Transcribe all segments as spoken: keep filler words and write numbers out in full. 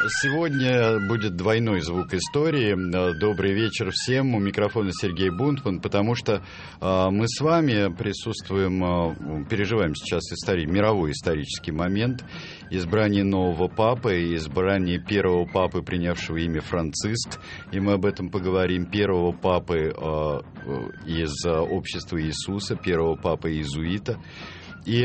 Сегодня будет двойной звук истории. Добрый вечер всем. У микрофона Сергей Бунтман, потому что э, мы с вами присутствуем, э, переживаем сейчас истори- мировой исторический момент. Избрание нового папы, избрание первого папы, принявшего имя Франциск. И мы об этом поговорим. Первого папы э, из общества Иисуса, первого папы иезуита. И э,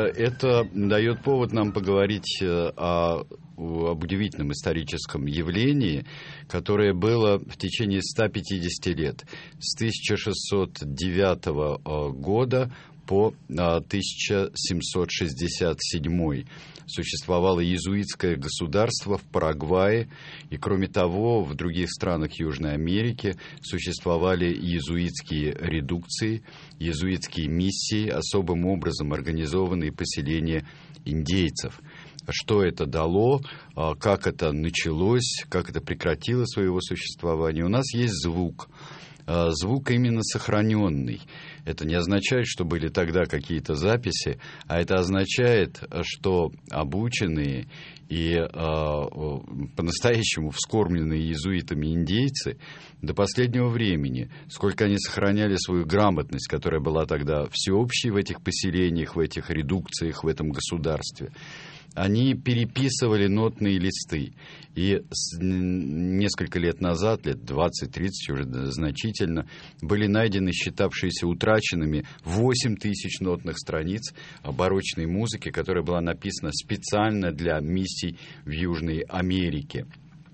это дает повод нам поговорить э, о об удивительном историческом явлении, которое было в течение ста пятидесяти лет, с тысяча шестьсот девятого года по тысяча семьсот шестьдесят седьмой. Существовало иезуитское государство в Парагвае, и, кроме того, в других странах Южной Америки существовали иезуитские редукции, иезуитские миссии, особым образом организованные поселения индейцев. Что это дало, как это началось, как это прекратило своего существования. У нас есть звук. Звук именно сохраненный. Это не означает, что были тогда какие-то записи, а это означает, что обученные и э, по-настоящему вскормленные иезуитами индейцы до последнего времени, сколько они сохраняли свою грамотность, которая была тогда всеобщей в этих поселениях, в этих редукциях, в этом государстве, они переписывали нотные листы. И с, несколько лет назад, лет двадцать-тридцать уже значительно, были найдены считавшиеся утраченными восемь тысяч нотных страниц барочной музыки, которая была написана специально для миссий в Южной Америке.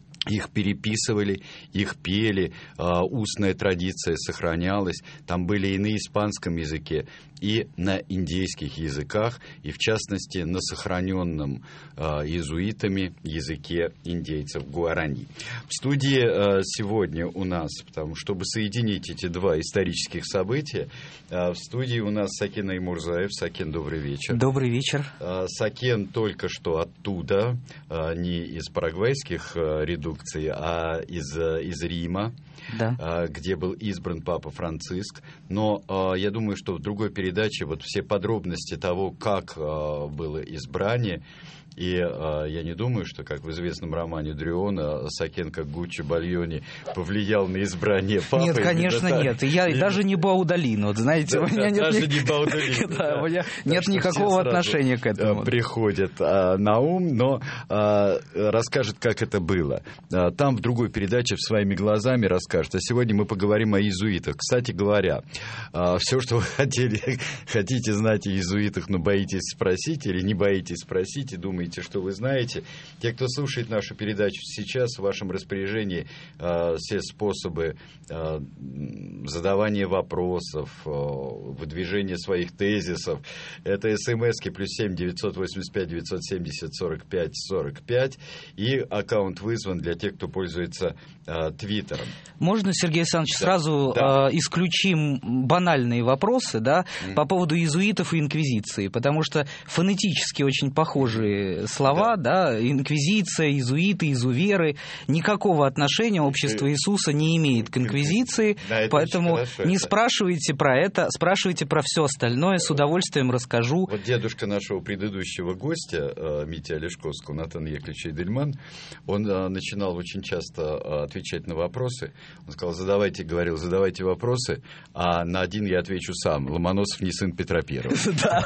Их переписывали, их пели, э, устная традиция сохранялась. Там были и на испанском языке, и на индейских языках, и в частности на сохраненном э, иезуитами языке индейцев гуарани. В студии э, сегодня у нас, потому, чтобы соединить эти два исторических события, э, в студии у нас Сакен Аймурзаев. Сакен, добрый вечер. Добрый вечер. Э, Сакен только что оттуда, э, не из парагвайских э, редукций, а из, из Рима, да. Где был избран Папа Франциск. Но я думаю, что в другой передаче вот все подробности того, как было избрание, и э, я не думаю, что, как в известном романе Дрюона, Сакен, как Гуччи Бальони, повлиял на избрание папы. Нет, конечно, да, нет. Я и даже не Баудалин. Вот знаете, да, у меня нет, даже ни... не Баудалин, да, да. У меня нет никакого отношения к этому. Приходит а, на ум, но а, расскажет, как это было. А, там в другой передаче своими глазами расскажет. А сегодня мы поговорим о иезуитах. Кстати говоря, а, все, что вы хотели, хотите знать о иезуитах, но боитесь спросить или не боитесь спросить и думаете, что вы знаете. Те, кто слушает нашу передачу сейчас, в вашем распоряжении э, все способы э, задавания вопросов, э, выдвижения своих тезисов. Это смски плюс семь девятьсот восемьдесят пять девятьсот семьдесят сорок пять сорок пять, и аккаунт вызван для тех, кто пользуется э, Твиттером. Можно, Сергей Александрович, да. сразу да. Э, исключим банальные вопросы, да, mm. по поводу иезуитов и инквизиции, потому что фонетически очень похожие слова, да. да, инквизиция, иезуиты, изуверы, никакого отношения общество Иисуса не имеет к инквизиции, да, поэтому хорошо, не это. спрашивайте про это, спрашивайте про все остальное, с удовольствием расскажу. Вот дедушка нашего предыдущего гостя, Митя Олешковского, Натан Яковлевич Эдельман, он начинал очень часто отвечать на вопросы. Он сказал, задавайте, говорил, задавайте вопросы, а на один я отвечу сам. Ломоносов не сын Петра Первого. Да,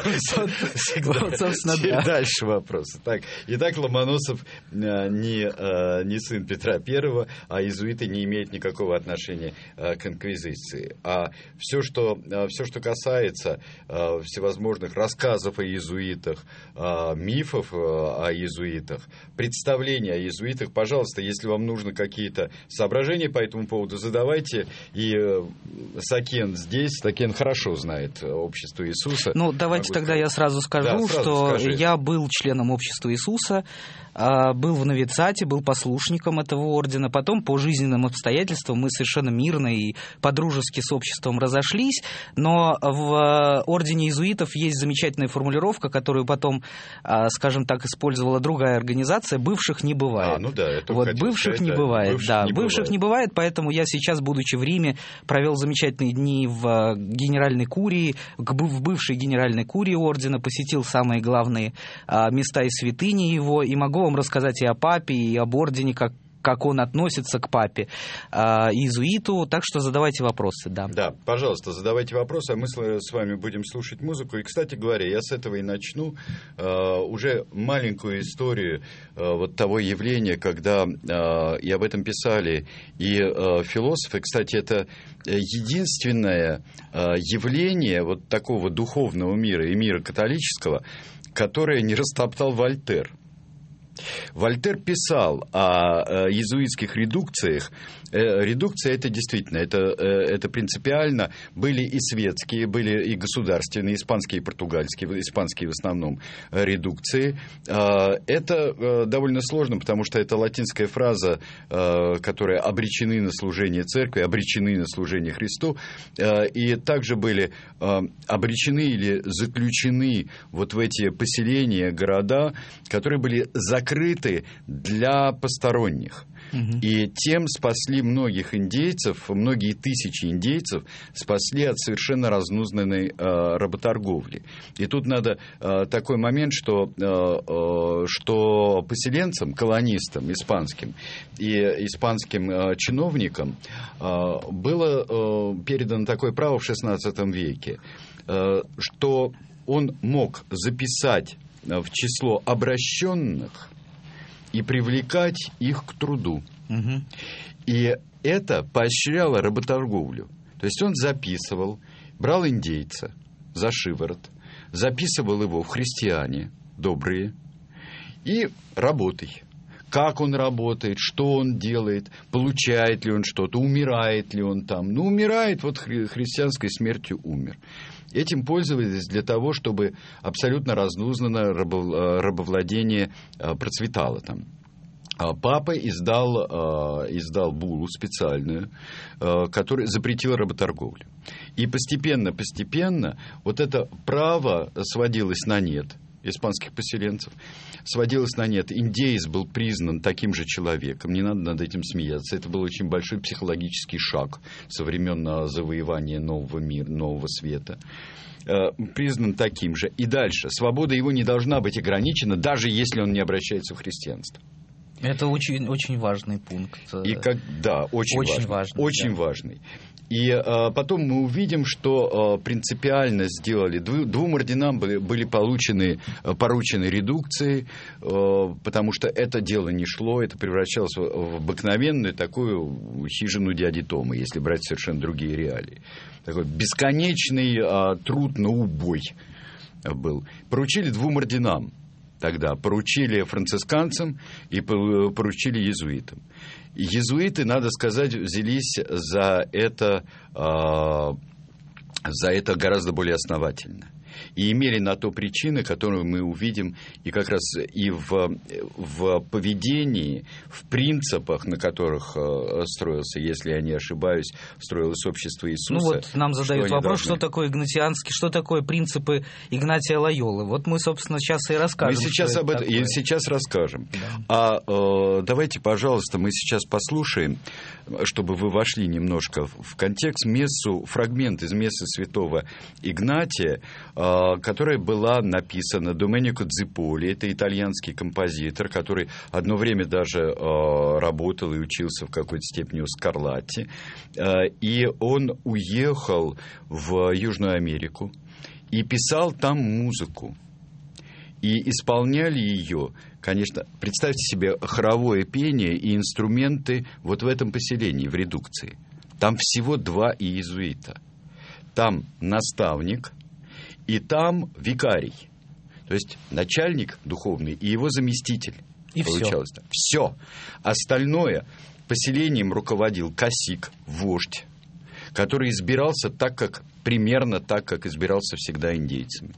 собственно, да. Дальше вопросы. Так, итак, Ломоносов э, не, э, не сын Петра Первого, а иезуиты не имеют никакого отношения э, к инквизиции. А все, что, э, все, что касается э, всевозможных рассказов о иезуитах, э, мифов э, о иезуитах, представлений о иезуитах, пожалуйста, если вам нужны какие-то соображения по этому поводу, задавайте. И э, Сакен здесь, Сакен хорошо знает общество Иисуса. Ну, давайте Могу тогда сказать. я сразу скажу, да, сразу что скажи. я был членом общества Иисуса, был в новициате, был послушником этого ордена. Потом по жизненным обстоятельствам мы совершенно мирно и по-дружески с обществом разошлись. Но в ордене иезуитов есть замечательная формулировка, которую потом, скажем так, использовала другая организация: бывших не бывает. А, ну да, это вот бывших сказать, не да, бывает, бывших да, не бывших бывает. не бывает, поэтому я сейчас, будучи в Риме, провел замечательные дни в генеральной курии, в бывшей генеральной курии ордена, посетил самые главные места святыни его, и могу вам рассказать и о папе, и об ордене, как как он относится к папе, э, иезуиту, так что задавайте вопросы, да. Да, пожалуйста, задавайте вопросы, а мы с вами будем слушать музыку. И, кстати говоря, я с этого и начну, э, уже маленькую историю э, вот того явления, когда, э, и об этом писали и э, философы, кстати, это единственное э, явление вот такого духовного мира и мира католического, которое не растоптал Вольтер. Вольтер писал о иезуитских редукциях. Редукция — это действительно, это, это принципиально. Были и светские, были и государственные, испанские и португальские, испанские в основном редукции. Это довольно сложно, потому что это латинская фраза, которая обречены на служение церкви, обречены на служение Христу. И также были обречены или заключены вот в эти поселения, города, которые были закрыты для посторонних. И тем спасли многих индейцев, многие тысячи индейцев спасли от совершенно разнузданной э, работорговли. И тут надо э, такой момент, что, э, э, что поселенцам, колонистам испанским и испанским э, чиновникам э, было э, передано такое право в шестнадцатом веке, э, что он мог записать в число обращенных и привлекать их к труду. Угу. И это поощряло работорговлю. То есть он записывал, брал индейца за шиворот, записывал его в христиане добрые и работай. Как он работает, что он делает, получает ли он что-то, умирает ли он там. Ну, умирает, вот хри- христианской смертью умер. Этим пользовались для того, чтобы абсолютно разнузнанно рабовладение процветало там. Папа издал, издал буллу специальную, которая запретила работорговлю. И постепенно-постепенно вот это право сводилось на нет испанских поселенцев, сводилось на нет. Индеец был признан таким же человеком, не надо над этим смеяться. Это был очень большой психологический шаг со времен завоевания нового мира, нового света. Признан таким же. И дальше. Свобода его не должна быть ограничена, даже если он не обращается в христианство. Это очень, очень важный пункт. И как, да, очень, очень важный. важный. Очень да. важный. И а, потом мы увидим, что а, принципиально сделали. Дву, двум орденам были, были получены, поручены редукции, а, потому что это дело не шло, это превращалось в, в обыкновенную такую хижину дяди Тома, если брать совершенно другие реалии. Такой бесконечный а, труд на убой был. Поручили двум орденам тогда. Поручили францисканцам и поручили иезуитам. Иезуиты, надо сказать, взялись за это, э, за это гораздо более основательно. И имели на то причины, которые мы увидим и как раз и в, в поведении, в принципах, на которых э, строился, если я не ошибаюсь, строилось общество Иисуса. Ну вот нам задают что вопрос, должны... что такое игнатианский, что такое принципы Игнатия Лойолы. Вот мы, собственно, сейчас и расскажем. Мы сейчас об этом и сейчас расскажем. Да. А э, давайте, пожалуйста, мы сейчас послушаем, чтобы вы вошли немножко в контекст, мессу, фрагмент из мессы святого Игнатия, которая была написана Доменико Дзиполи. Это итальянский композитор, который одно время даже работал и учился в какой-то степени у Скарлатти. И он уехал в Южную Америку и писал там музыку. И исполняли ее, конечно, представьте себе хоровое пение и инструменты вот в этом поселении, в редукции. Там всего два иезуита. Там наставник и там викарий. То есть начальник духовный и его заместитель. И получалось. все. Все. Остальное поселением руководил касик, вождь, который избирался так, как, примерно так, как избирался всегда индейцами.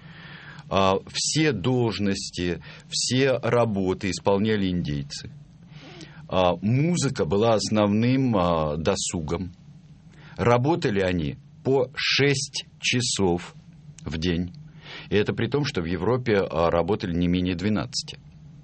А все должности, все работы исполняли индейцы. А музыка была основным а, досугом. Работали они по шесть часов в день. И это при том, что в Европе а, работали не менее двенадцати.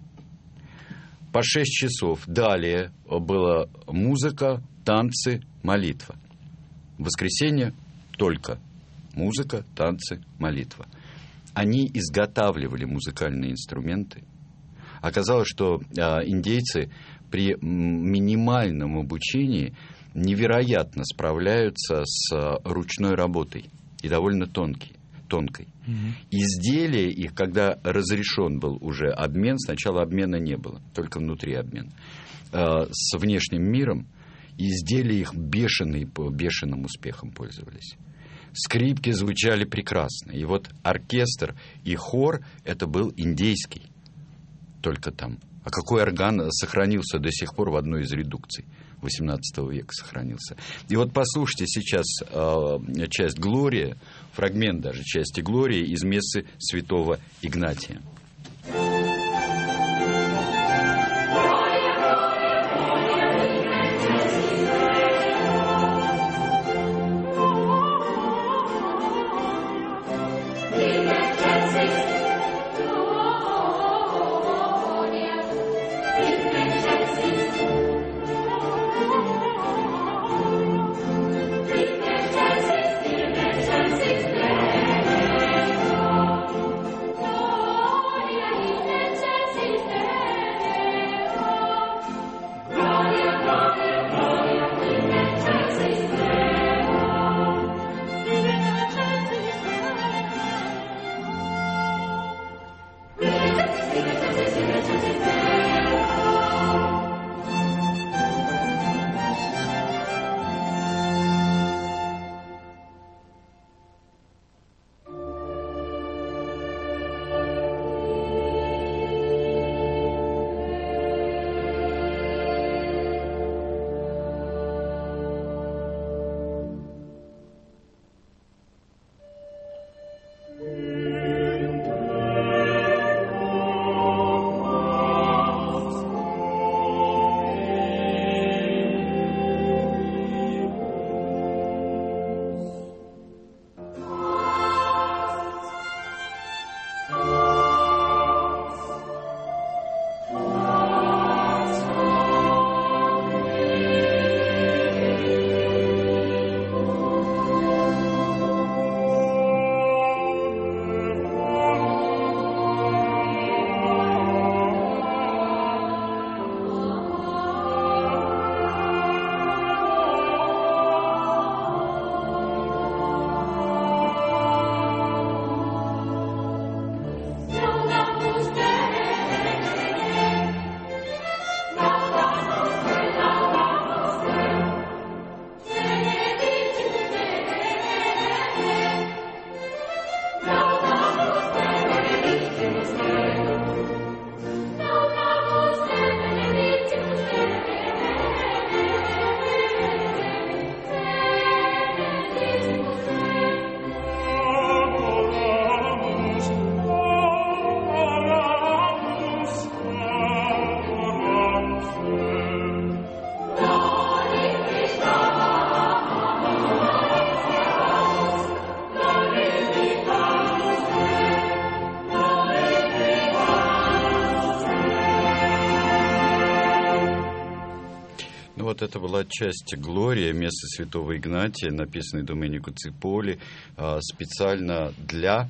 По шесть часов. Далее была музыка, танцы, молитва. В воскресенье только музыка, танцы, молитва. они изготавливали музыкальные инструменты. Оказалось, что а, индейцы при минимальном обучении невероятно справляются с а, ручной работой и довольно тонкий, тонкой. Mm-hmm. Изделия их, когда разрешен был уже обмен, сначала обмена не было, только внутри обмен, а, с внешним миром, изделия их бешеные, бешеным успехом пользовались. Скрипки звучали прекрасно. И вот оркестр и хор — это был индейский. Только там. А какой орган сохранился до сих пор в одной из редукций? восемнадцатого века сохранился. И вот послушайте сейчас э, часть «Глория», фрагмент даже части «Глории» из мессы святого Игнатия. Вот это была часть «Глория», мессы святого Игнатия, написанной Доменико Циполи, специально для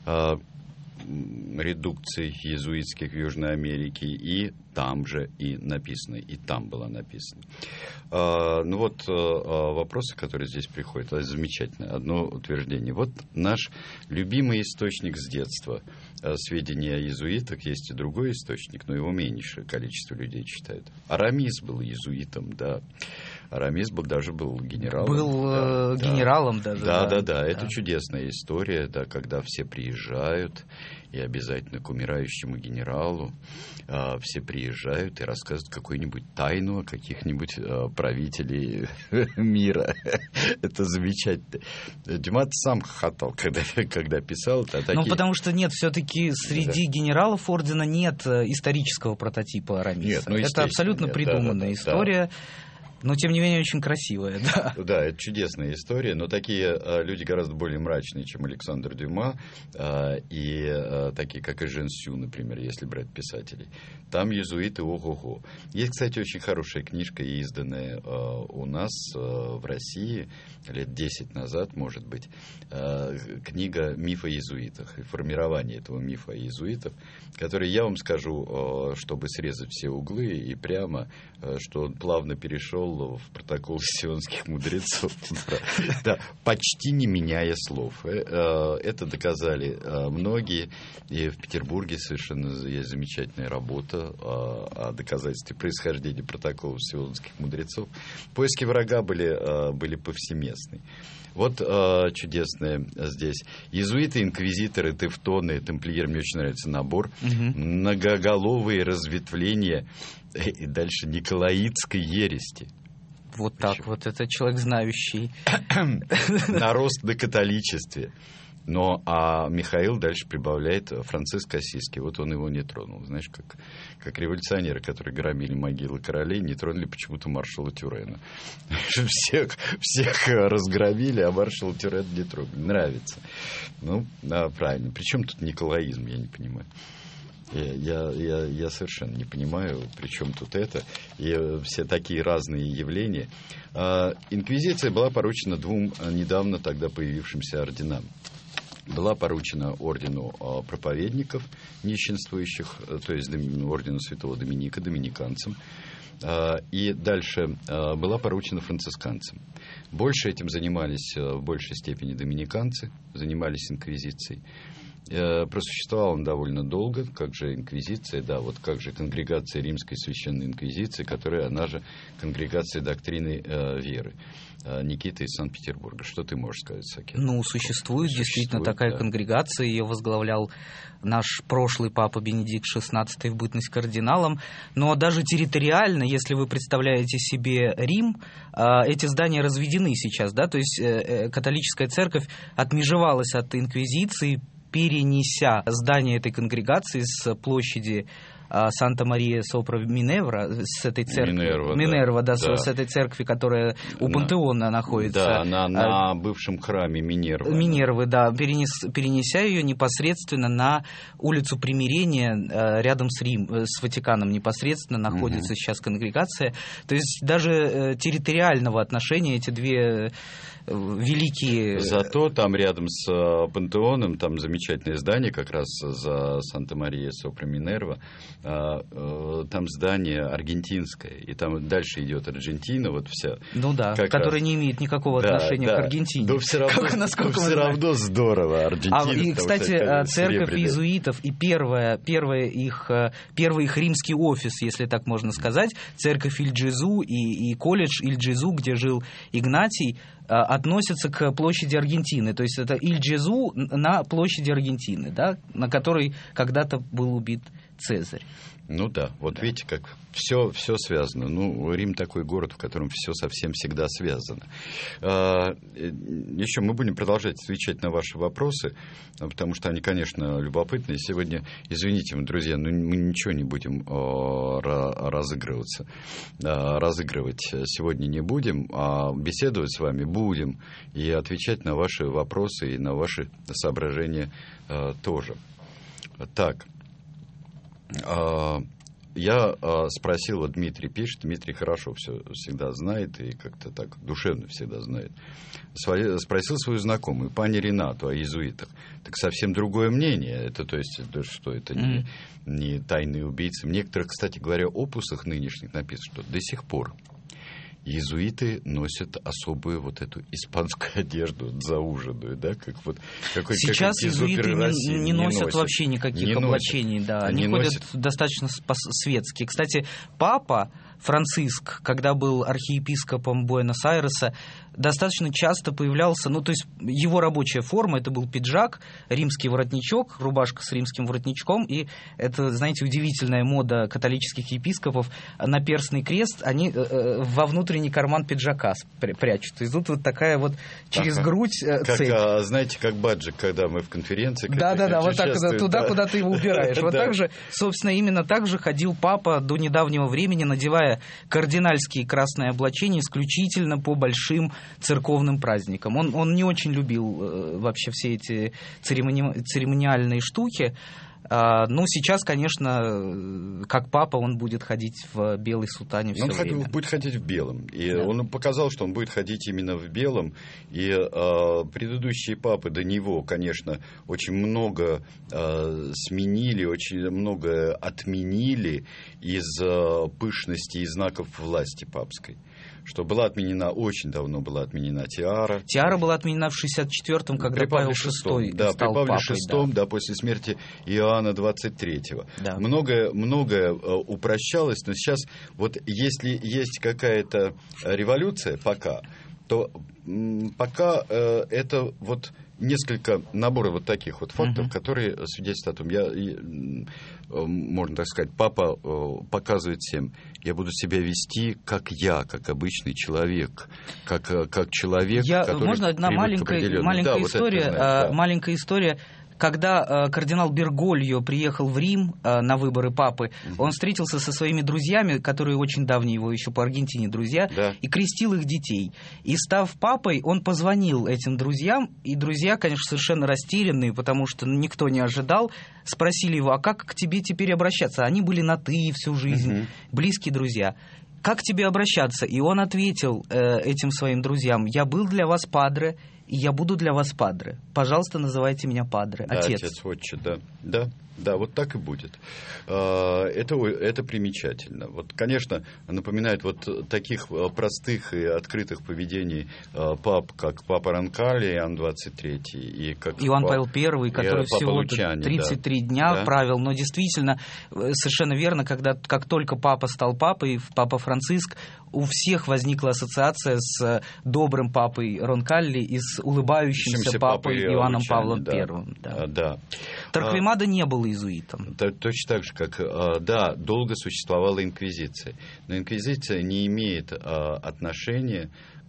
редукций иезуитских в Южной Америке, и там же и написано, и там было написано. Ну вот вопросы, которые здесь приходят, это замечательно. Одно утверждение. Вот наш любимый источник с детства. Сведения о иезуитах, есть и другой источник, но его меньшее количество людей читают. Арамис был иезуитом, да. Арамис был, даже был генералом. Был да, генералом да. даже. Да, да, да, да. Это чудесная история, да, когда все приезжают, и обязательно к умирающему генералу а, все приезжают и рассказывают какую-нибудь тайну о каких-нибудь а, правителей мира. Это замечательно. Дюма сам хохотал, когда, когда писал. Такие... Ну, потому что нет, все-таки среди да. генералов ордена нет исторического прототипа Арамиса. Нет, ну, это абсолютно придуманная да, да, история. Да. Но, тем не менее, очень красивая, да. Да, это чудесная история, но такие а, люди гораздо более мрачные, чем Александр Дюма, а, и а, такие, как и Жен Сю, например, если брать писателей. Там иезуиты ого-го. Есть, кстати, очень хорошая книжка, изданная а, у нас а, в России лет десять назад, может быть, а, книга «Миф о иезуитах» и формирование этого мифа о иезуитах, который, я вам скажу, а, чтобы срезать все углы и прямо, а, что он плавно перешел в протокол сионских мудрецов, да, почти не меняя слов. Это доказали многие, и в Петербурге совершенно есть замечательная работа о доказательстве происхождения протоколов сионских мудрецов. Поиски врага были, были повсеместны. Вот э, чудесное здесь. Иезуиты, инквизиторы, тевтоны, тамплиеры, мне очень нравится набор. Угу. Многоголовые разветвления и дальше николаитской ерести. Вот так Почему? Вот, это человек знающий. Нарост на католичестве. Но а Михаил дальше прибавляет Франциск Ассизский. Вот он его не тронул. Знаешь, как, как революционеры, которые громили могилы королей, не тронули почему-то маршала Тюрена. Всех, всех разгромили, а маршала Тюрена не трогали. Нравится. Ну, да, правильно. Причем тут николаизм, я не понимаю. Я, я, я совершенно не понимаю, при чем тут это. И все такие разные явления. Инквизиция была поручена двум недавно тогда появившимся орденам. Была поручена ордену проповедников нищенствующих, то есть ордену святого Доминика, доминиканцам. И дальше была поручена францисканцам. Больше этим занимались в большей степени доминиканцы, занимались инквизицией. Просуществовал он довольно долго, как же инквизиция, да, вот как же конгрегация Римской Священной Инквизиции, которая, она же конгрегация доктрины э, веры. Никита из Санкт-Петербурга. Что ты можешь сказать, Сакен? Ну, существует, существует действительно такая да. конгрегация, ее возглавлял наш прошлый папа Бенедикт шестнадцатый в бытность кардиналом, но даже территориально, если вы представляете себе Рим, эти здания разведены сейчас, да, то есть католическая церковь отмежевалась от инквизиции, перенеся здание этой конгрегации с площади Санта-Мария-Сопра-Минерва, с этой церкви, Минерва, Минерва, да, да, с этой церкви, которая у Пантеона находится. Да, на, на а, бывшем храме Минервы. Минервы, да, перенес, перенеся ее непосредственно на улицу Примирения, рядом с Рим, с Ватиканом непосредственно находится угу. сейчас конгрегация. То есть даже территориального отношения эти две великие... Зато там рядом с Пантеоном, там замечательное здание, как раз за Санта-Мария-Сопра-Минерва, там здание аргентинское, и там дальше идет Аргентина, вот вся. Ну да, которая раз... не имеет никакого да, отношения да. к Аргентине. Но все равно, как, насколько все равно здорово, Аргентина. А, и, кстати, церковь иезуитов и первая, первая их, первый их римский офис, если так можно сказать, церковь Иль-Джезу и, и колледж Иль-Джезу, где жил Игнатий, относятся к площади Аргентины. То есть это Иль-Джезу на площади Аргентины, да, на которой когда-то был убит Цезарь. Ну да, вот да. видите, как все, все связано. Ну, Рим такой город, в котором все совсем всегда связано. А, еще мы будем продолжать отвечать на ваши вопросы, потому что они, конечно, любопытные. Сегодня, извините, друзья, но мы ничего не будем о, разыгрываться. А, разыгрывать сегодня не будем, а беседовать с вами будем и отвечать на ваши вопросы и на ваши соображения а, тоже. Так. Я спросил, вот Дмитрий пишет, Дмитрий хорошо все всегда знает и как-то так душевно всегда знает. Спросил свою знакомую, пани Ренату, о иезуитах. Так совсем другое мнение. Это, то есть, это, что это не, не тайные убийцы. В некоторых, кстати говоря, опусах нынешних написано, что до сих пор иезуиты носят особую вот эту испанскую одежду зауженную, да, как вот какой, сейчас как иезуиты России, не, не, не носят, носят вообще никаких не облачений, носят. да, они, они ходят носят... достаточно светски. Кстати, папа Франциск, когда был архиепископом Буэнос-Айреса, достаточно часто появлялся, ну, то есть его рабочая форма, это был пиджак, римский воротничок, рубашка с римским воротничком, и это, знаете, удивительная мода католических епископов, наперстный крест они э, во внутренний карман пиджака прячут. И тут вот такая вот через ага. грудь э, как, цепь. А, знаете, как баджик, когда мы в конференции. Да-да-да, вот так туда, да. куда ты его убираешь. Вот так же, собственно, именно так же ходил папа до недавнего времени, надевая кардинальские красные облачения исключительно по большим церковным праздникам. Он, он не очень любил э, вообще все эти церемони... церемониальные штуки. А, ну, сейчас, конечно, как папа, он будет ходить в белой сутане все он время. Он будет ходить в белом. И да. он показал, что он будет ходить именно в белом. И а, предыдущие папы до него, конечно, очень много а, сменили, очень много отменили из а, пышности и знаков власти папской. Что была отменена, очень давно была отменена тиара. Тиара была отменена в шестьдесят четвёртом, когда при Павел шестой да, стал при Павле папой. шестом, да. да, после смерти Иоанна двадцать третьего. Да. Многое, многое упрощалось, но сейчас вот если есть какая-то революция пока, то пока э, это вот несколько наборов вот таких вот фактов, uh-huh. которые свидетельствуют о том, я, я, можно так сказать, папа показывает всем, я буду себя вести как я, как обычный человек, как, как человек, я, который можно одна маленькая, маленькая, да, история, вот знаешь, да. маленькая история. Когда э, кардинал Бергольо приехал в Рим э, на выборы папы, mm-hmm. он встретился со своими друзьями, которые очень давние его еще по Аргентине друзья, да. и крестил их детей. И став папой, он позвонил этим друзьям, и друзья, конечно, совершенно растерянные, потому что никто не ожидал, спросили его, а как к тебе теперь обращаться? Они были на «ты» всю жизнь, mm-hmm. близкие друзья. Как к тебе обращаться? И он ответил э, этим своим друзьям, я был для вас падре, и я буду для вас падре. Пожалуйста, называйте меня падре, да, отец. Отец, отче, да. Да, да, вот так и будет. Это, это примечательно. Вот, конечно, напоминает вот таких простых и открытых поведений пап, как папа Ронкали, Иоанн двадцать третий, и как Иоанн пап... Павел Первый, который всего Лучани, тридцать три да. дня да. правил. Но действительно, совершенно верно, когда как только папа стал папой, папа Франциск, у всех возникла ассоциация с добрым папой Ронкалли и с улыбающимся папой Иоанном Лучани, Павлом да. Первым. Да. Да. Торквемада а, не был иезуитом. Точно так же, как, да, долго существовала инквизиция. Но инквизиция не имеет отношения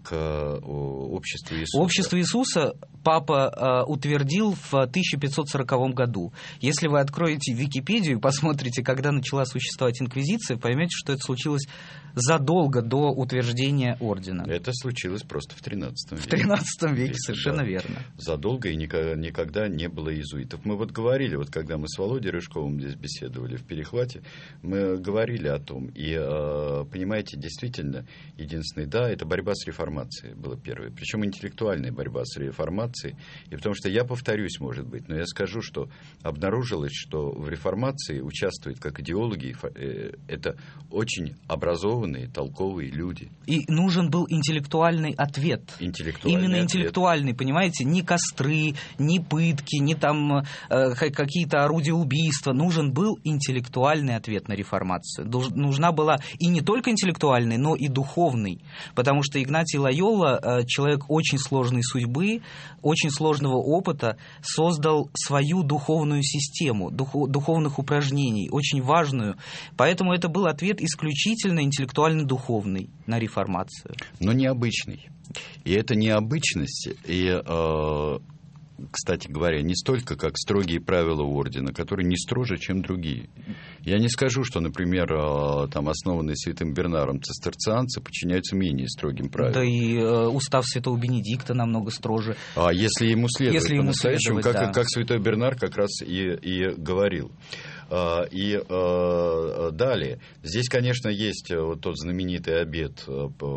к обществу Иисуса. Общество Иисуса папа э, утвердил в тысяча пятьсот сороковом году. Если вы откроете Википедию и посмотрите, когда начала существовать инквизиция, поймете, что это случилось задолго до утверждения ордена. Это случилось просто в тринадцатом веке. В тринадцатом веке, совершенно да. верно. Задолго и никогда, никогда не было иезуитов. Мы вот говорили, вот когда мы с Володей Рыжковым здесь беседовали в перехвате, мы говорили о том. И, э, понимаете, действительно, единственное, да, это борьба с реформацией было первое. Причем интеллектуальная борьба с реформацией. И потому что я повторюсь, может быть, но я скажу, что обнаружилось, что в реформации участвуют как идеологи, это очень образованные, толковые люди. И нужен был интеллектуальный ответ. Интеллектуальный Именно ответ. интеллектуальный, понимаете, ни костры, ни пытки, ни там э, какие-то орудия убийства. Нужен был интеллектуальный ответ на реформацию. Нужна была и не только интеллектуальный, но и духовный. Потому что Игнатий Лойола, человек очень сложной судьбы, очень сложного опыта, создал свою духовную систему, духовных упражнений, очень важную. Поэтому это был ответ исключительно интеллектуально-духовный на реформацию. Но необычный. И эта необычность, и, э, кстати говоря, не столько как строгие правила ордена, которые не строже, чем другие. Я не скажу, что, например, там, основанные святым Бернаром цистерцианцы подчиняются менее строгим правилам. Да и э, устав святого Бенедикта намного строже. А если ему следовать если по-настоящему, как, да. как святой Бернар как раз и, и говорил. И э, далее. Здесь, конечно, есть вот тот знаменитый обет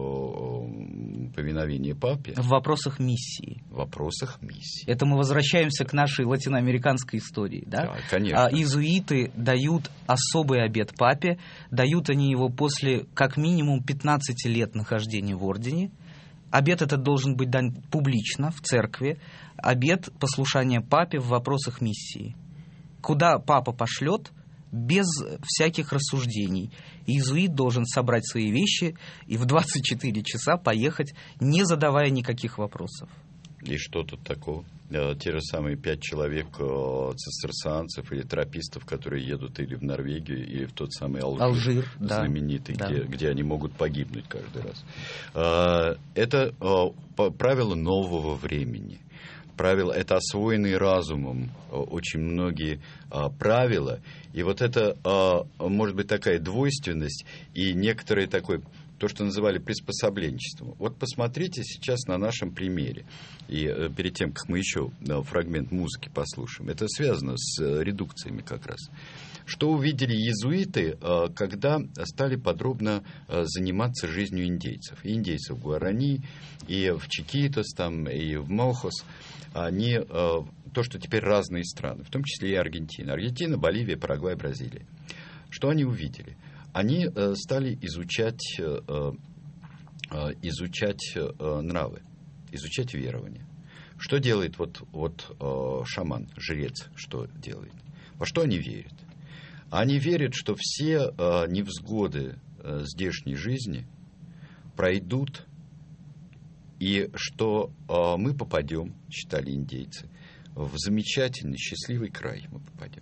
по повиновению папе. В вопросах миссии. В вопросах миссии. Это мы возвращаемся к нашей латиноамериканской истории. Да? Да, конечно. А иезуиты дают особый обет папе. Дают они его после как минимум пятнадцати лет нахождения в ордене. Обет этот должен быть дан публично, в церкви. Обет послушания папе в вопросах миссии. Куда папа пошлет, без всяких рассуждений. Иезуит должен собрать свои вещи и в двадцать четыре часа поехать, не задавая никаких вопросов. И что тут такого? Те же самые пять человек цистерцианцев или тропистов, которые едут или в Норвегию, или в тот самый Алжир, Алжир знаменитый, да, где, да. где они могут погибнуть каждый раз. Это правило нового времени. Правила, это освоенные разумом очень многие а, правила. И вот это, а, может быть, такая двойственность и некоторые такой, то, что называли приспособленчеством. Вот посмотрите сейчас на нашем примере. И а, перед тем, как мы еще а, фрагмент музыки послушаем, это связано с а, редукциями как раз. Что увидели иезуиты, а, когда стали подробно а, заниматься жизнью индейцев. И индейцев в Гуарани, и в Чикитос, там, и в Мохос. Они, э, то, что теперь разные страны, в том числе и Аргентина. Аргентина, Боливия, Парагвай, Бразилия. Что они увидели? Они э, стали изучать, э, э, изучать э, нравы, изучать верования. Что делает вот, вот э, шаман, жрец, что делает? Во что они верят? Они верят, что все э, невзгоды э, здешней жизни пройдут, и что э, мы попадем, считали индейцы, в замечательный, счастливый край мы попадем.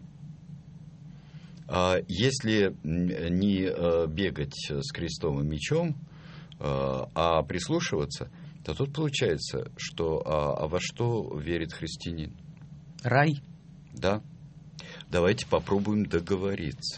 А если не э, бегать с крестом и мечом, э, а прислушиваться, то тут получается, что а, а во что верит христианин? Рай. Да. Давайте попробуем договориться.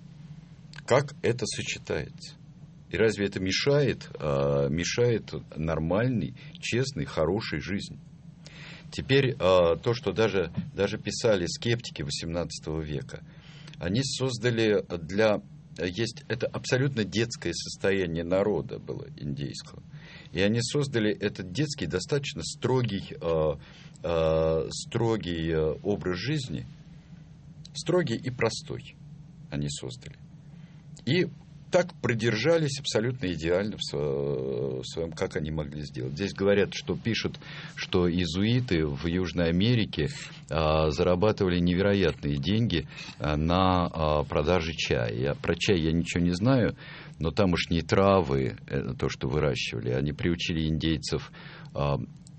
Как это сочетается? И разве это мешает, э, мешает нормальной, честной, хорошей жизни? Теперь э, то, что даже, даже писали скептики восемнадцатого века, они создали для... Есть, это абсолютно детское состояние народа было индейского. И они создали этот детский, достаточно строгий, э, э, строгий образ жизни, строгий и простой они создали. И так продержались абсолютно идеально в своем, как они могли сделать. Здесь говорят, что пишут, что иезуиты в Южной Америке а, зарабатывали невероятные деньги а, на а, продаже чая. Я, про чай я ничего не знаю, но тамошние травы, то, что выращивали, они приучили индейцев а,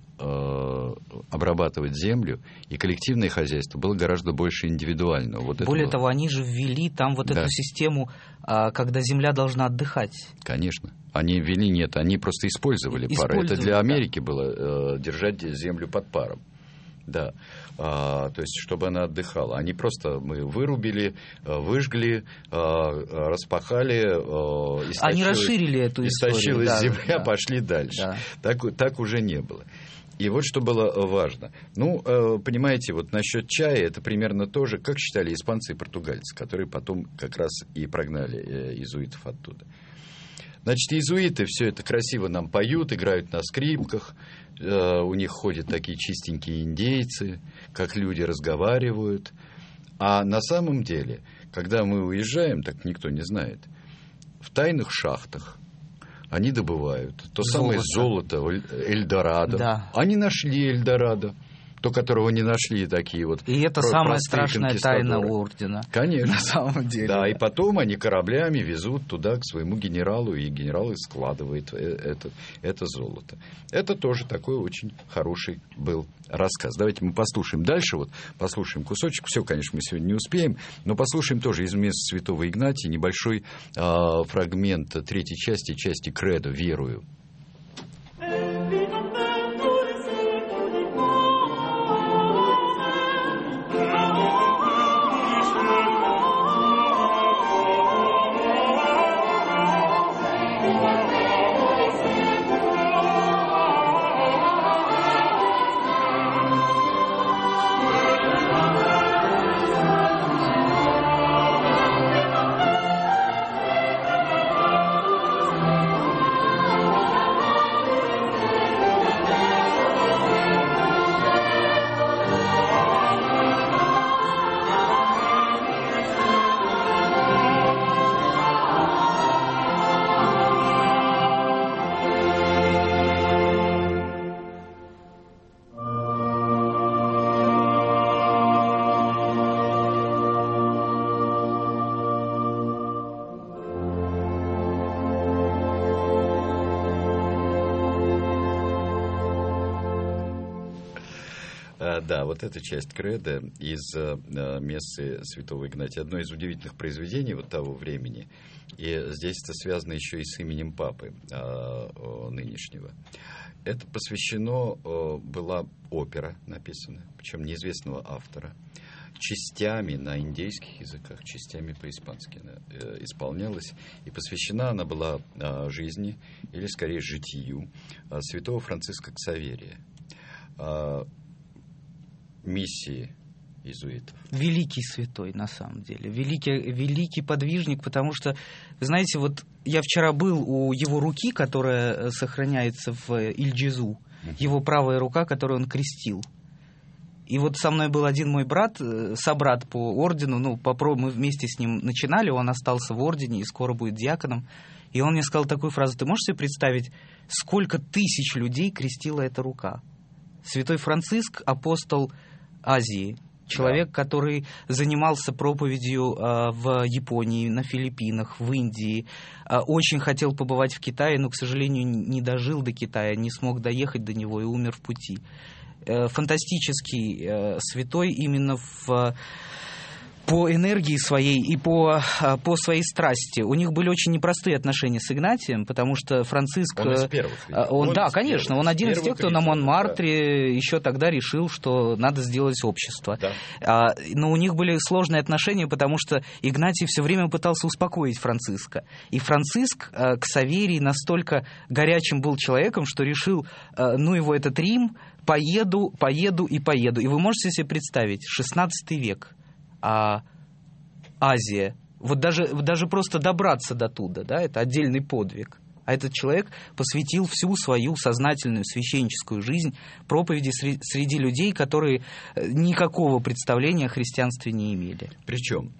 обрабатывать землю, и коллективное хозяйство было гораздо больше индивидуального. Вот Более этого... того, они же ввели там вот да. эту систему, когда земля должна отдыхать. Конечно. Они ввели, нет, они просто использовали, использовали пары. Это для Америки да. было, держать землю под паром. Да, а, то есть, чтобы она отдыхала. Они просто, мы вырубили, выжгли, распахали, истощилась, они расширили эту историю. Истощилась да, земля, да. пошли дальше. Да. Так, так уже не было. И вот что было важно. Ну, понимаете, вот насчет чая, это примерно то же, как считали испанцы и португальцы, которые потом как раз и прогнали иезуитов оттуда. Значит, иезуиты все это красиво нам поют, играют на скрипках, у них ходят такие чистенькие индейцы, как люди разговаривают. А на самом деле, когда мы уезжаем, так никто не знает, в тайных шахтах они добывают то золото. самое золото, Эльдорадо. Да. Они нашли Эльдорадо, то, которого не нашли такие вот. И это самая страшная тайна ордена. Конечно. На самом деле. Да, да, и потом они кораблями везут туда к своему генералу, и генерал складывает это, это золото. Это тоже такой очень хороший был рассказ. Давайте мы послушаем дальше, вот послушаем кусочек. Все, конечно, мы сегодня не успеем, но послушаем тоже из мест святого Игнатия небольшой э, фрагмент третьей части, части «Кредо. Верую». А, да, вот эта часть кредо из а, мессы святого Игнатия. Одно из удивительных произведений вот того времени. И здесь это связано еще и с именем папы а, нынешнего. Это посвящено, а, была опера написана, причем неизвестного автора, частями на индейских языках, частями по-испански она э, исполнялась. И посвящена она была э, жизни, или скорее житию, э, святого Франциска Ксаверия, э, миссии иезуитов. Великий святой, на самом деле. Великий, великий подвижник, потому что, вы знаете, вот я вчера был у его руки, которая сохраняется в Иль-Джизу, uh-huh. его правая рука, которую он крестил. И вот со мной был один мой брат, собрат по ордену, ну, мы вместе с ним начинали, он остался в ордене и скоро будет диаконом. И он мне сказал такую фразу: ты можешь себе представить, сколько тысяч людей крестила эта рука? Святой Франциск, апостол Азии, человек, да. который занимался проповедью э, в Японии, на Филиппинах, в Индии, э, очень хотел побывать в Китае, но, к сожалению, не дожил до Китая, не смог доехать до него и умер в пути. Фантастический э, святой именно в, по энергии своей и по, по своей страсти. У них были очень непростые отношения с Игнатием, потому что Франциск... Он из первых. Он, он да, конечно. Первых, он один из тех, кто на Монмартре да. еще тогда решил, что надо сделать общество. Да. А, но у них были сложные отношения, потому что Игнатий все время пытался успокоить Франциска. И Франциск, э, Ксаверий, настолько горячим был человеком, что решил, э, ну его этот Рим... Поеду, поеду и поеду. И вы можете себе представить, шестнадцатый век, а Азия, вот даже, даже просто добраться до туда, да, это отдельный подвиг. А этот человек посвятил всю свою сознательную священническую жизнь проповеди среди, среди людей, которые никакого представления о христианстве не имели. Причем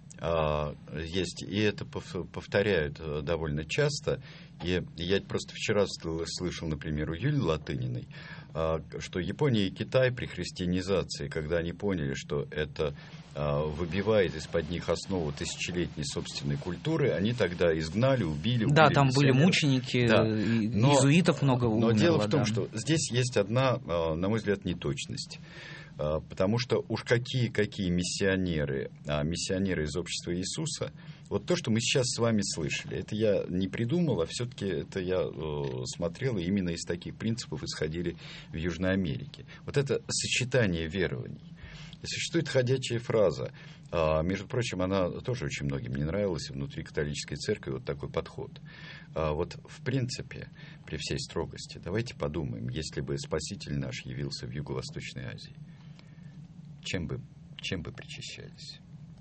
есть, и это повторяют довольно часто, и я просто вчера слышал, например, у Юлии Латыниной, что Япония и Китай при христианизации, когда они поняли, что это выбивает из-под них основу тысячелетней собственной культуры, они тогда изгнали, убили. Да, убили там миссионеров. Были мученики, да. но, иезуитов много умерло. Но дело в том, да. что здесь есть одна, на мой взгляд, неточность. Потому что уж какие-какие миссионеры, а миссионеры из общества Иисуса, вот то, что мы сейчас с вами слышали, это я не придумал, а все-таки это я э, смотрел, и именно из таких принципов исходили в Южной Америке. Вот это сочетание верований. И существует ходячая фраза, а, между прочим, она тоже очень многим не нравилась, внутри католической церкви вот такой подход. А, вот в принципе, при всей строгости, давайте подумаем, если бы Спаситель наш явился в Юго-Восточной Азии, чем бы, чем бы причащались?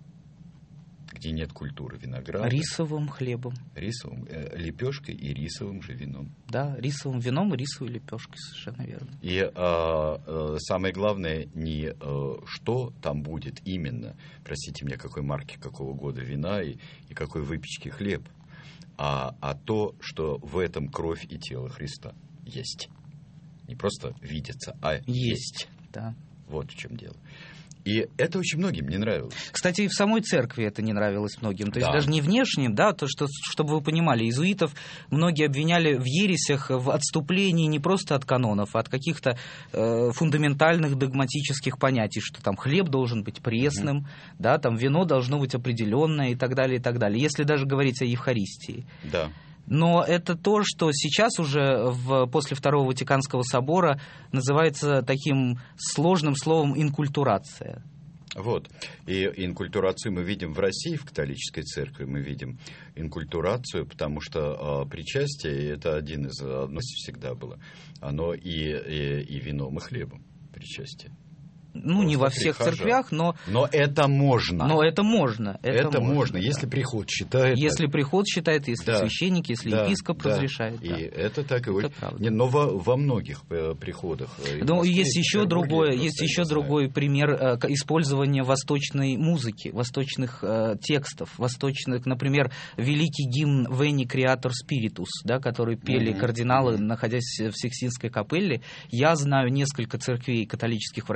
Где нет культуры винограда. Рисовым хлебом. Рисовым, э, лепешкой и рисовым же вином. Да, рисовым вином и рисовой лепешкой, совершенно верно. И э, э, самое главное, не э, что там будет именно, простите меня, какой марки, какого года вина и, и какой выпечки хлеб, а, а то, что в этом кровь и тело Христа есть. Не просто видится, а есть. Есть, да. Вот в чем дело. И это очень многим не нравилось. Кстати, и в самой церкви это не нравилось многим. То есть да. даже не внешним, да, то, что, чтобы вы понимали, иезуитов многие обвиняли в ересях, в отступлении не просто от канонов, а от каких-то э, фундаментальных догматических понятий, что там хлеб должен быть пресным, mm-hmm. да, там вино должно быть определенное и так далее, и так далее. Если даже говорить о Евхаристии. Да. Но это то, что сейчас уже в, после Второго Ватиканского собора называется таким сложным словом инкультурация. Вот. И инкультурацию мы видим в России, в католической церкви, мы видим инкультурацию, потому что э, причастие, это один из, одно всегда было, оно и, и, и вином, и хлебом причастие. Ну, просто не во всех прихожан. Церквях, но... Но это можно. Но это можно. Это, это можно, можно да. если приход считает. Если так. приход считает, если да. священник, если да. епископ да. разрешает. И да. это так и это очень... Не, но во, во многих приходах... Но есть еще, другое, есть еще другой пример э, использования восточной музыки, восточных э, текстов, восточных, например, великий гимн «Veni Creator Spiritus», да, который пели mm-hmm. кардиналы, находясь в Сикстинской капелле. Я знаю несколько церквей католических в России, где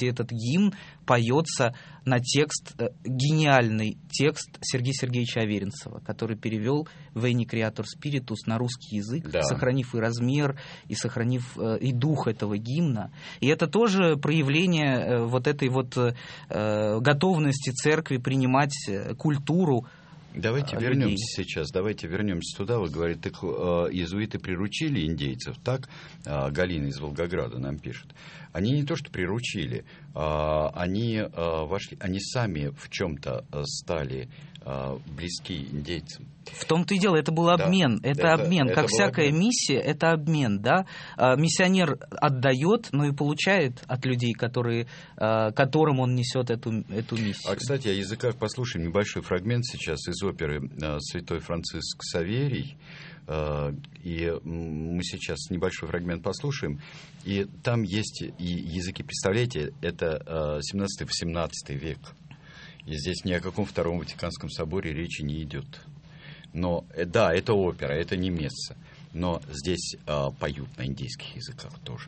где этот гимн поется на текст, гениальный текст Сергея Сергеевича Аверинцева, который перевел «Veni Creator Spiritus» на русский язык, да. сохранив и размер, и сохранив и дух этого гимна. И это тоже проявление вот этой вот готовности церкви принимать культуру. Давайте людей. вернемся сейчас, давайте вернемся туда. Вы говорите, так, э, иезуиты приручили индейцев, так? Э, Галина из Волгограда нам пишет. Они не то что приручили, э, они э, вошли, они сами в чем-то стали э, близки индейцам. В том-то и дело, это был обмен, да, это, это обмен, это как всякая обмен. Миссия, это обмен, да. Миссионер отдает, но и получает от людей, которые, которым он несет эту, эту миссию. А, кстати, о языках послушаем небольшой фрагмент сейчас из оперы «Святой Франциск Саверий». И мы сейчас небольшой фрагмент послушаем. И там есть и языки, представляете, это семнадцатый-восемнадцатый век. И здесь ни о каком Втором Ватиканском соборе речи не идет. Но, да, это опера, это не месса. Но здесь э, поют на индейских языках тоже.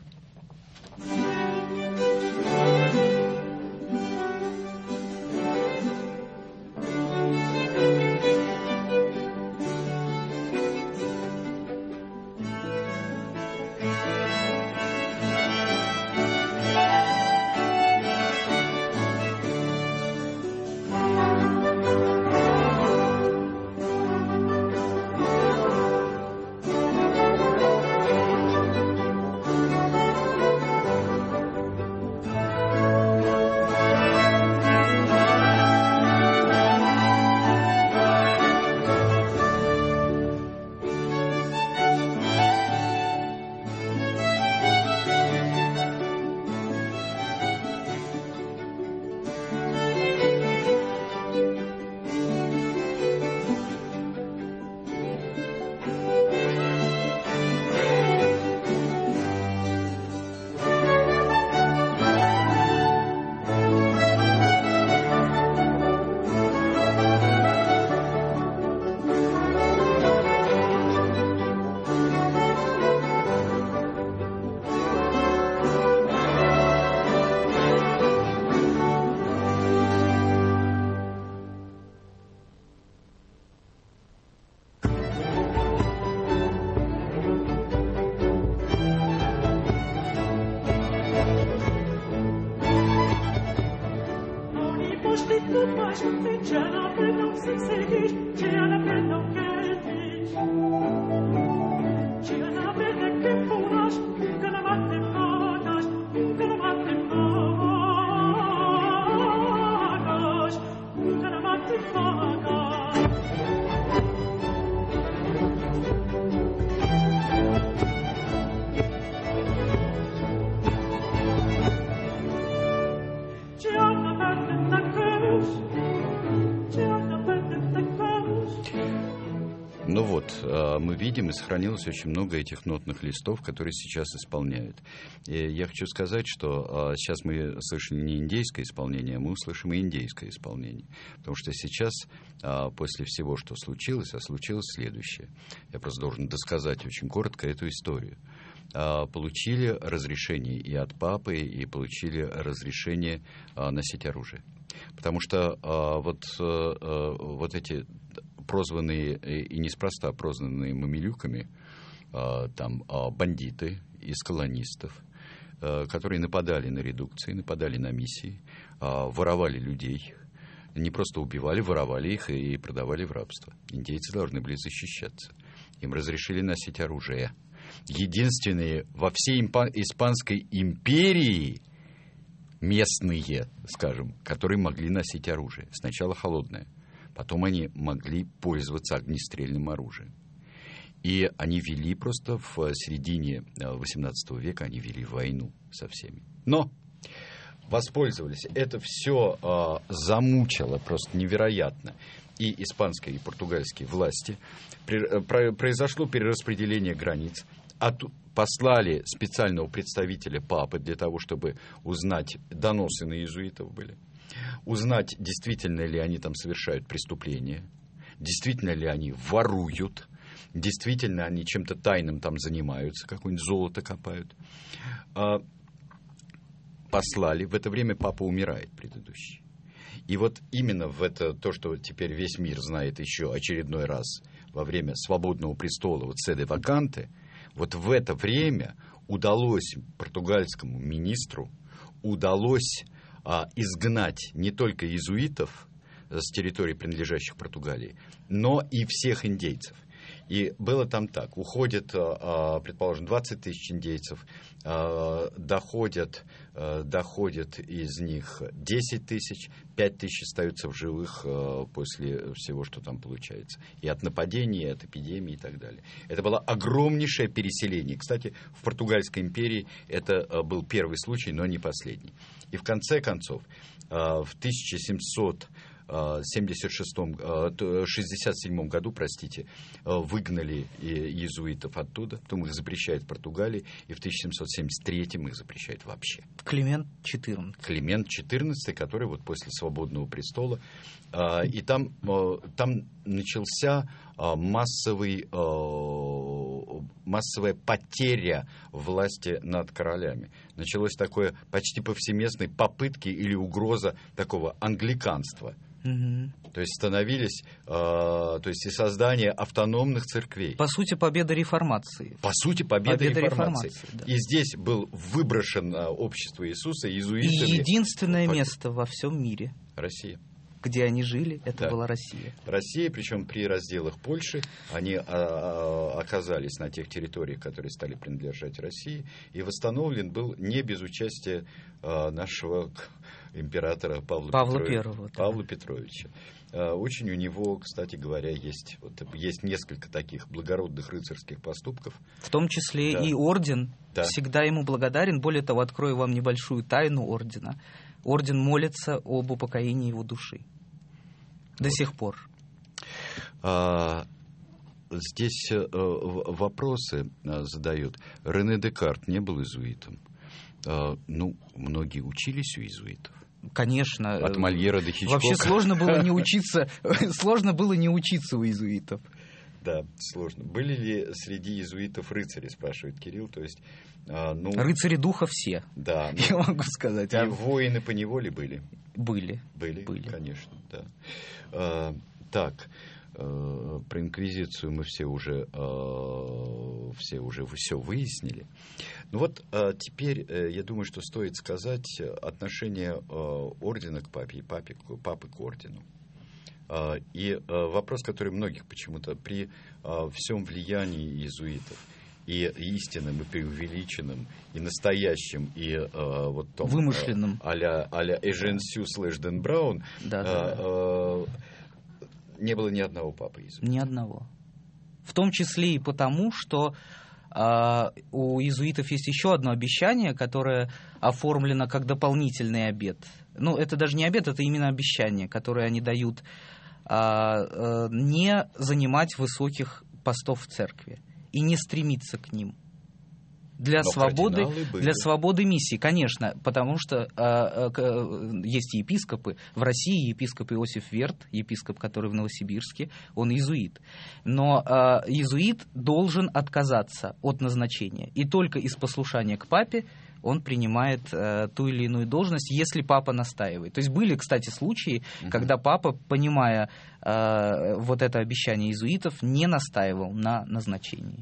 Ну вот, мы видим, и сохранилось очень много этих нотных листов, которые сейчас исполняют. И я хочу сказать, что сейчас мы слышим не индейское исполнение, а мы услышим и индейское исполнение. Потому что сейчас, после всего, что случилось, а случилось следующее. Я просто должен досказать очень коротко эту историю. Получили разрешение и от папы, и получили разрешение носить оружие. Потому что вот, вот эти прозванные, и неспроста прозванные мамилюками, там бандиты из колонистов, которые нападали на редукции, нападали на миссии, воровали людей, не просто убивали, воровали их и продавали в рабство. Индейцы должны были защищаться. Им разрешили носить оружие. Единственные во всей Испанской империи местные, скажем, которые могли носить оружие. Сначала холодное, потом они могли пользоваться огнестрельным оружием. И они вели просто в середине восемнадцатого века, они вели войну со всеми. Но воспользовались. Это все э, замучило просто невероятно и испанские, и португальские власти. При, про, произошло перераспределение границ. От, послали специального представителя папы для того, чтобы узнать, доносы на иезуитов были, узнать, действительно ли они там совершают преступления, действительно ли они воруют, действительно они чем-то тайным там занимаются, какое-нибудь золото копают. послали, в это время папа умирает предыдущий. И вот именно в это, то, что теперь весь мир знает еще очередной раз во время свободного престола, вот седе ваканте, вот в это время удалось португальскому министру, удалось а, изгнать не только иезуитов с территорий, принадлежащих Португалии, но и всех индейцев. И было там так, уходит, предположим, двадцать тысяч индейцев, доходят, доходят из них десять тысяч, пять тысяч остаются в живых после всего, что там получается. И от нападений, и от эпидемии и так далее. Это было огромнейшее переселение. Кстати, в Португальской империи это был первый случай, но не последний. И в конце концов, в тысяча семьсот семьдесят шестом, шестьдесят седьмом году, простите, выгнали иезуитов оттуда, потом их запрещают в Португалии, и в тысяча семьсот семьдесят третьем их запрещают вообще. Климент четырнадцатый. Климент четырнадцатый, который вот после свободного престола, и там, там начался массовый, массовая потеря власти над королями. Началось такое почти повсеместной попытки или угроза такого англиканства. Угу. То есть становились, э, то есть и создание автономных церквей. По сути, победа реформации. По сути, победа, победа реформации. реформации да. И здесь был выброшен общество Иисуса иезуитами. И единственное место во всем мире. Россия. Где они жили, это да. была Россия. Россия, причем при разделах Польши, они а, оказались на тех территориях, которые стали принадлежать России, и восстановлен был не без участия а, нашего императора Павла, Павла Петровича. Первого, да. Павла Петровича. А, очень у него, кстати говоря, есть, вот, есть несколько таких благородных рыцарских поступков. В том числе да. и орден да. всегда ему благодарен. Более того, открою вам небольшую тайну ордена. Орден молится об упокоении его души. До вот. сих пор. А, здесь а, вопросы а, задают. Рене Декарт не был иезуитом. А, ну, многие учились у иезуитов. Конечно. От Мольера до Хичкока. Вообще сложно было не учиться, сложно было не учиться у иезуитов. Да, сложно. Были ли среди иезуитов рыцари, спрашивает Кирилл. То есть, а, ну, рыцари духа все. Да. Ну, я могу сказать. И а... воины по неволе были? Были. Были, были. Конечно, да. А, так, а, про инквизицию мы все уже, а, все уже все выяснили. Ну вот а, теперь, я думаю, что стоит сказать отношение а, ордена к папе и папе, папы к ордену. И вопрос, который многих почему-то при всем влиянии иезуитов, и истинным, и преувеличенным, и настоящим, и вот том... вымышленным. А-ля, а-ля Эжен Сю слэш Дэн Браун, да, да, да. не было ни одного папы иезуита. Ни одного. В том числе и потому, что Uh, у иезуитов есть еще одно обещание, которое оформлено как дополнительный обет. Ну, это даже не обет, это именно обещание, которое они дают uh, uh, не занимать высоких постов в церкви и не стремиться к ним. Для свободы, для свободы миссии, конечно, потому что э, э, есть епископы. В России епископ Иосиф Верт, епископ, который в Новосибирске, он иезуит. Но э, иезуит должен отказаться от назначения. И только из послушания к папе он принимает э, ту или иную должность, если папа настаивает. То есть были, кстати, случаи, угу. когда папа, понимая э, вот это обещание иезуитов, не настаивал на назначении.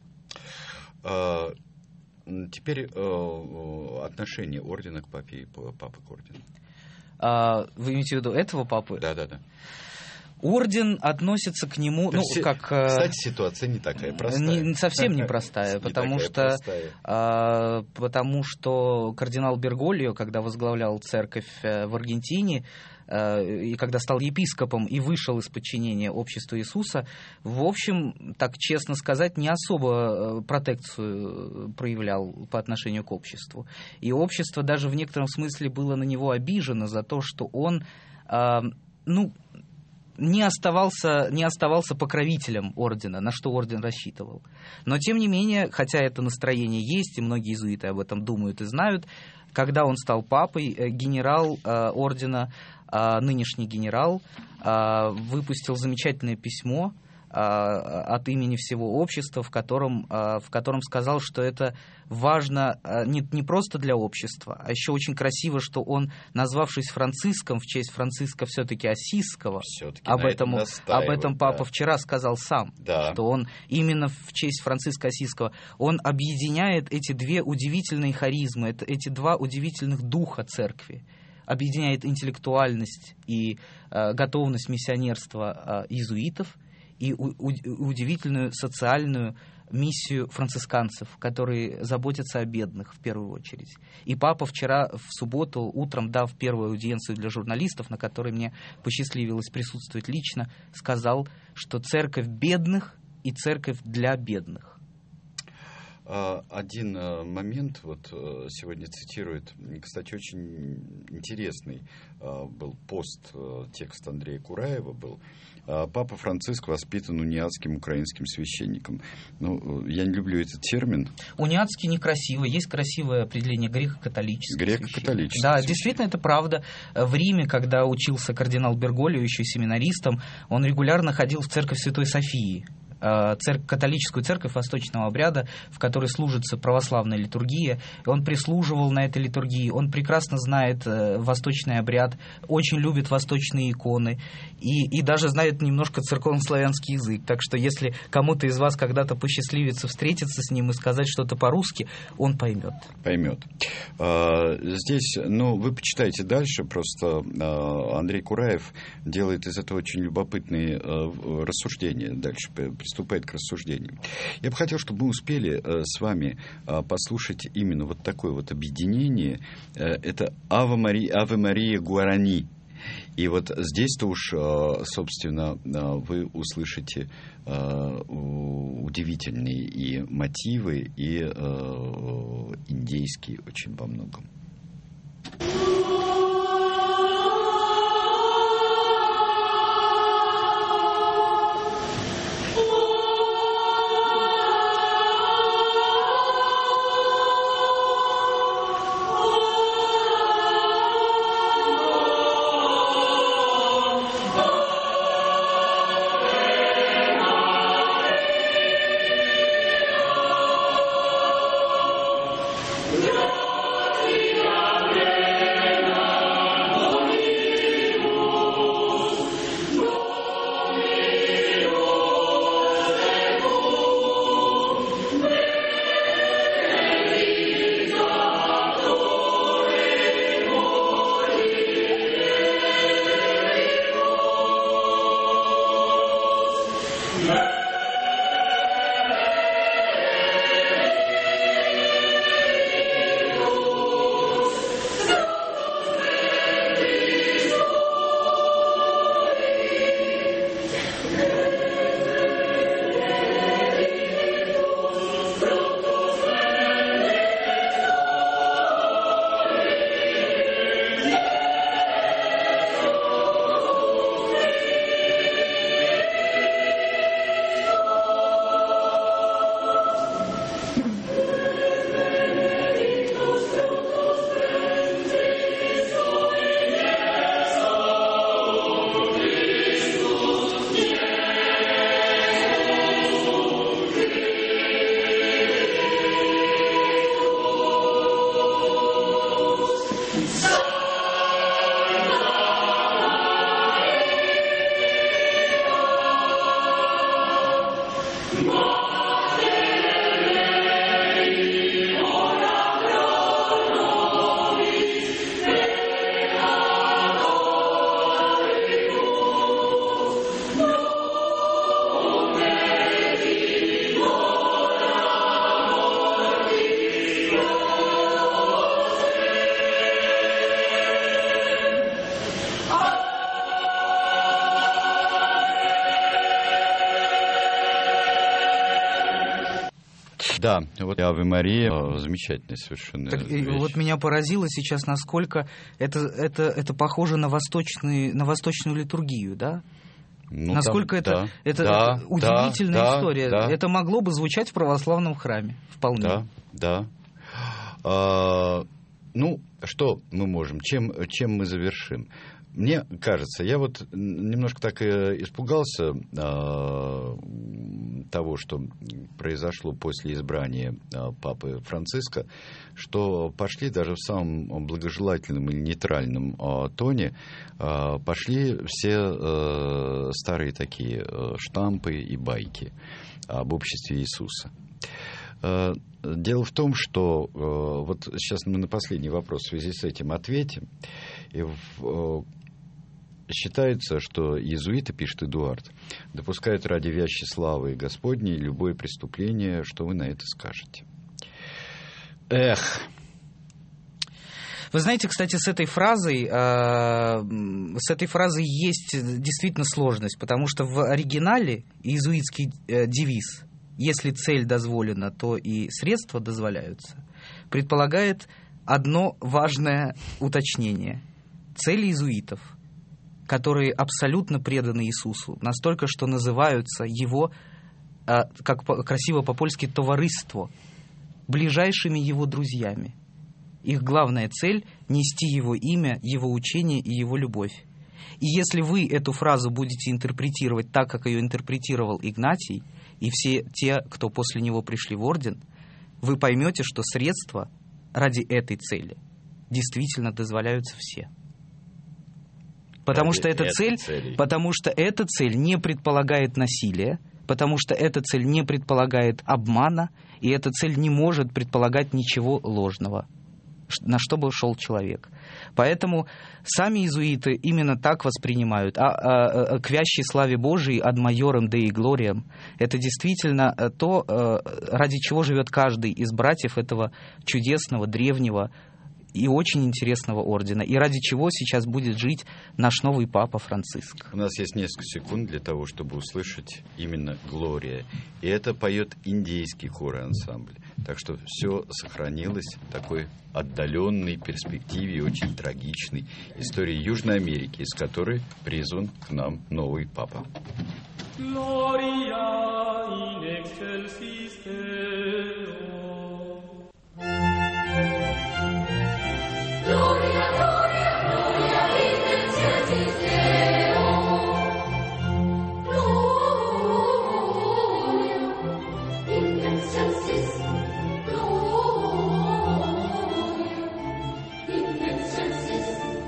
А... Теперь э, отношение ордена к папе и папы к ордену. А, вы имеете в виду этого папы? Да, да, да. Орден относится к нему, ну, все, как... Кстати, ситуация не такая простая. Не, совсем непростая, не потому что, простая. А, потому что кардинал Бергольо, когда возглавлял церковь в Аргентине, и когда стал епископом и вышел из подчинения обществу Иисуса, в общем, так честно сказать, не особо протекцию проявлял по отношению к обществу. И общество даже в некотором смысле было на него обижено за то, что он, ну, не оставался, не оставался покровителем ордена, на что орден рассчитывал. Но, тем не менее, хотя это настроение есть, и многие иезуиты об этом думают и знают, когда он стал папой, генерал ордена, нынешний генерал, выпустил замечательное письмо от имени всего общества, в котором, в котором сказал, что это важно не, не просто для общества, а еще очень красиво, что он, назвавшись Франциском, в честь Франциска все-таки Осиского, все-таки об этом, об этом папа да. вчера сказал сам, да. что он именно в честь Франциска Осиского, он объединяет эти две удивительные харизмы, это, эти два удивительных духа церкви, объединяет интеллектуальность и э, готовность миссионерства э, иезуитов, и у, у, удивительную социальную миссию францисканцев, которые заботятся о бедных в первую очередь. И папа вчера в субботу утром, дав первую аудиенцию для журналистов, на которой мне посчастливилось присутствовать лично, сказал, что церковь бедных и церковь для бедных. Один момент, вот сегодня цитирует, кстати, очень интересный был пост, текст Андрея Кураева был. Папа Франциск воспитан униатским украинским священником. Ну, я не люблю этот термин. Униатский некрасиво. Есть красивое определение греко-католический. Греко-католический. Да, действительно, это правда. В Риме, когда учился кардинал Берголио, еще семинаристом, он регулярно ходил в церковь Святой Софии. Церковь, католическую церковь восточного обряда, в которой служится православная литургия. Он прислуживал на этой литургии, он прекрасно знает восточный обряд, очень любит восточные иконы и, и даже знает немножко церковнославянский язык. Так что если кому-то из вас когда-то посчастливится встретиться с ним и сказать что-то по-русски, он поймет. Поймет. Здесь, ну, вы почитайте дальше, просто Андрей Кураев делает из этого очень любопытные рассуждения дальше, приступает к рассуждению. Я бы хотел, чтобы мы успели э, с вами э, послушать именно вот такое вот объединение. Э, это «Аве Мария, Аве Мария Гуарани». И вот здесь-то уж, э, собственно, э, вы услышите э, удивительные и мотивы, и э, индейские очень во многом. Да, вот Аве Мария, замечательная совершенно так, вещь. Вот меня поразило сейчас, насколько это, это, это похоже на, восточный, на восточную литургию, да? Ну, насколько там, это, да, это, да, это удивительная да, история. Да. Это могло бы звучать в православном храме, вполне. Да, да. А, ну, что мы можем, чем, чем мы завершим? Мне кажется, я вот немножко так испугался э, того, что произошло после избрания э, Папы Франциска, что пошли даже в самом благожелательном или нейтральном э, тоне, э, пошли все э, старые такие э, штампы и байки об обществе Иисуса. Э, дело в том, что э, вот сейчас мы на последний вопрос в связи с этим ответим. И в, считается, что иезуиты, пишет Эдуард, допускают ради вящей славы Господней любое преступление. Что вы на это скажете? Эх! Вы знаете, кстати, с этой фразой, э, с этой фразой есть действительно сложность, потому что в оригинале иезуитский э, девиз «Если цель дозволена, то и средства дозволяются» предполагает одно важное уточнение. Цель иезуитов, которые абсолютно преданы Иисусу, настолько, что называются его, как красиво по-польски, товариство, ближайшими его друзьями. Их главная цель — нести его имя, его учение и его любовь. И если вы эту фразу будете интерпретировать так, как ее интерпретировал Игнатий, и все те, кто после него пришли в орден, вы поймете, что средства ради этой цели действительно дозволяются все. Потому что, эта цель, потому что эта цель не предполагает насилия, потому что эта цель не предполагает обмана, и эта цель не может предполагать ничего ложного, на что бы шел человек. Поэтому сами иезуиты именно так воспринимают. А, а, а к вящей славе Божией ad maiorem Dei gloriam — это действительно то, ради чего живет каждый из братьев этого чудесного, древнего и очень интересного ордена, и ради чего сейчас будет жить наш новый Папа Франциск. У нас есть несколько секунд для того, чтобы услышать именно «Глория». И это поет индейский хор и ансамбль. Так что все сохранилось в такой отдаленной перспективе и очень трагичной истории Южной Америки, из которой призван к нам новый Папа. Gloria in excelsis Deo. Gloria, gloria, gloria in excelsis Deo. Gloria in excelsis Gloria in excelsis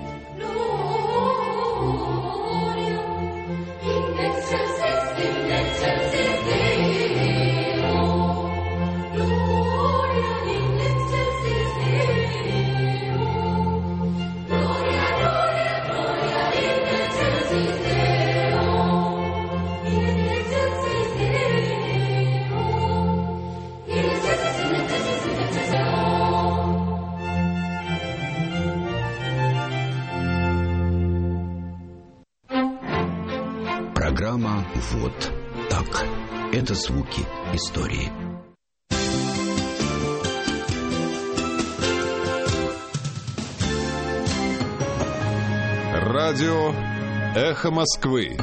Gloria in excelsis in excelsis Deo. Gloria in excelsis Deo. Программа «Вот так». Это звуки истории. Радио «Эхо Москвы».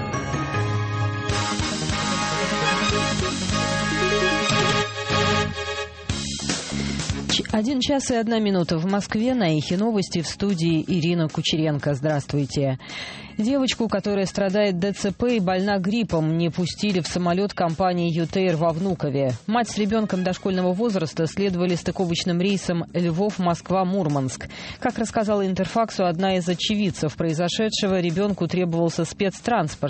Один час и одна минута в Москве. На Эхе новости, в студии Ирина Кучеренко. Здравствуйте. Девочку, которая страдает ДЦП и больна гриппом, не пустили в самолет компании «Ютейр» во Внукове. Мать с ребенком дошкольного возраста следовали стыковочным рейсом Львов-Москва-Мурманск. Как рассказала Интерфаксу одна из очевидцев произошедшего, ребенку требовался спецтранспорт.